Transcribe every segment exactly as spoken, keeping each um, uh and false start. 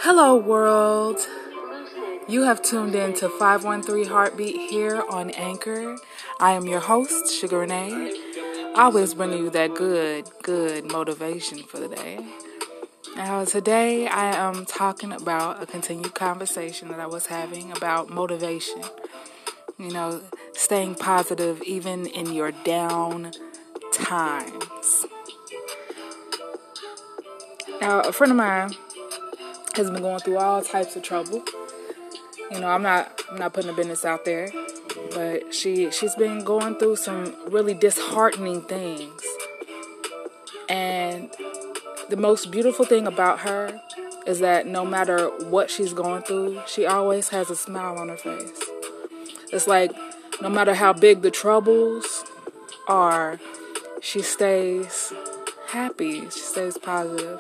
Hello world, you have tuned in to five one three Heartbeat here on Anchor. I am your host, Sugar Renee, always bringing you that good, good motivation for the day. Now today I am talking about a continued conversation that I was having about motivation. You know, staying positive even in your down times. Now a friend of mine has been going through all types of trouble. You know, I'm not I'm not putting the business out there, but she she's been going through some really disheartening things. And the most beautiful thing about her is that no matter what she's going through, she always has a smile on her face. It's like no matter how big the troubles are, she stays happy. She stays positive.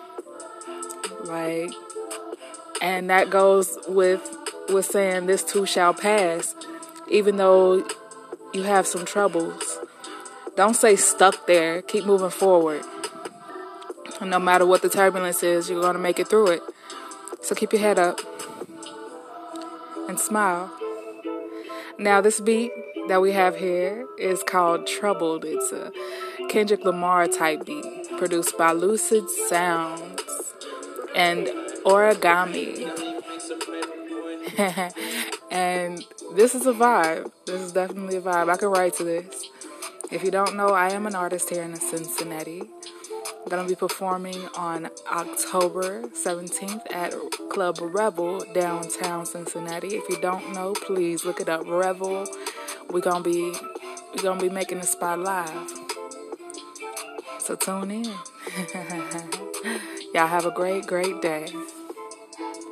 Like, and that goes with with saying this too shall pass. Even though you have some troubles, don't stay stuck there. Keep moving forward. And no matter what the turbulence is, you're going to make it through it. So keep your head up and smile. Now this beat that we have here is called Troubled. It's a Kendrick Lamar type beat produced by Lucid Sounds and Origami. And this is a vibe. This is definitely a vibe. I can write to this. If you don't know, I am an artist here in Cincinnati. I'm going to be performing on October seventeenth at Club Revel, downtown Cincinnati. If you don't know, please look it up. Revel. We're going to be we're going to be making the spot live. So tune in. Y'all have a great, great day.